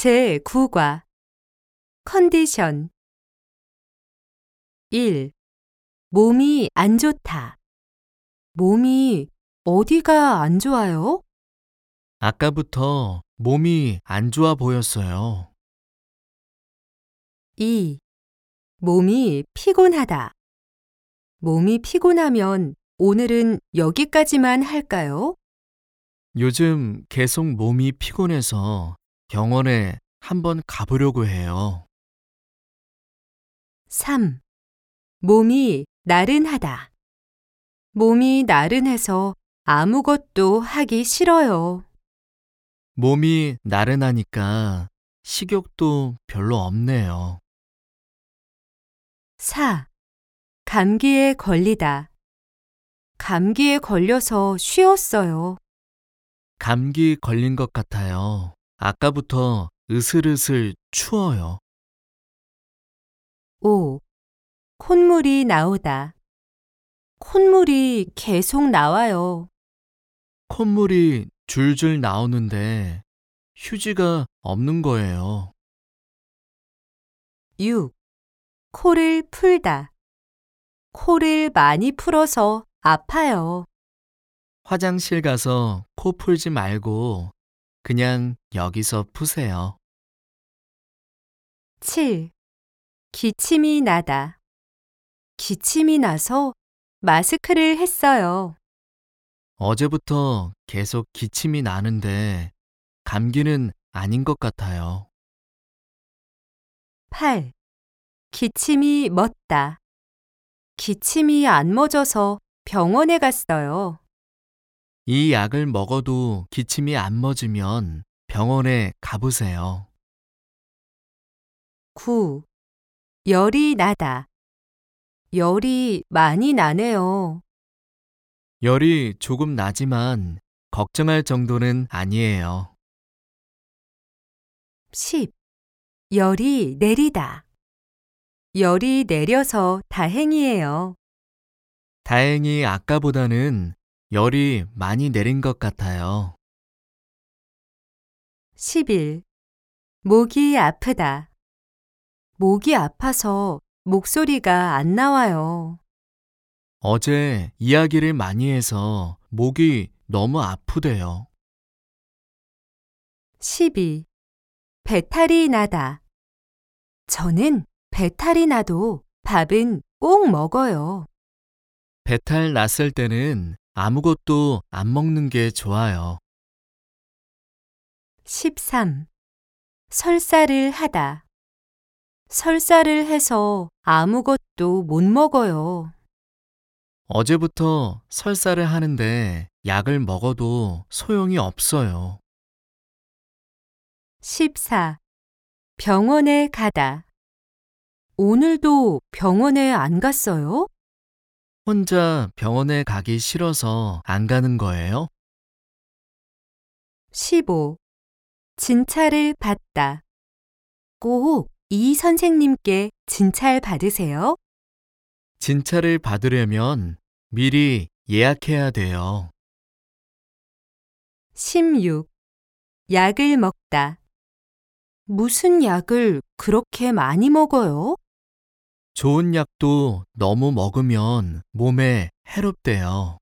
제9과 컨디션 1. 몸이 안 좋다. 몸이 어디가 안 좋아요? 아까부터 몸이 안 좋아 보였어요. 2. 몸이 피곤하다. 몸이 피곤하면 오늘은 여기까지만 할까요? 요즘 계속 몸이 피곤해서 병원에 한번 가보려고 해요. 3. 몸이 나른하다. 몸이 나른해서 아무것도 하기 싫어요. 몸이 나른하니까 식욕도 별로 없네요. 4. 감기에 걸리다. 감기에 걸려서 쉬었어요. 감기 걸린 것 같아요. 아까부터 으슬으슬 추워요. 5. 콧물이 나오다. 콧물이 계속 나와요. 콧물이 줄줄 나오는데 휴지가 없는 거예요. 6. 코를 풀다. 코를 많이 풀어서 아파요. 화장실 가서 코 풀지 말고 그냥 여기서 푸세요. 7. 기침이 나다. 기침이 나서 마스크를 했어요. 어제부터 계속 기침이 나는데 감기는 아닌 것 같아요. 8. 기침이 멎다. 기침이 안 멎어서 병원에 갔어요. 이 약을 먹어도 기침이 안 멎으면 병원에 가보세요. 9. 열이 나다. 열이 많이 나네요. 열이 조금 나지만 걱정할 정도는 아니에요. 10. 열이 내리다. 열이 내려서 다행이에요. 다행히 아까보다는 열이 많이 내린 것 같아요. 11. 목이 아프다. 목이 아파서 목소리가 안 나와요. 어제 이야기를 많이 해서 목이 너무 아프대요. 12. 배탈이 나다. 저는 배탈이 나도 밥은 꼭 먹어요. 배탈 났을 때는 아무것도 안 먹는 게 좋아요. 13. 설사를 하다. 설사를 해서 아무것도 못 먹어요. 어제부터 설사를 하는데 약을 먹어도 소용이 없어요. 14. 병원에 가다. 오늘도 병원에 안 갔어요? 혼자 병원에 가기 싫어서 안 가는 거예요? 15. 진찰을 받다. 꼭 이 선생님께 진찰 받으세요. 진찰을 받으려면 미리 예약해야 돼요. 16. 약을 먹다. 무슨 약을 그렇게 많이 먹어요? 좋은 약도 너무 먹으면 몸에 해롭대요.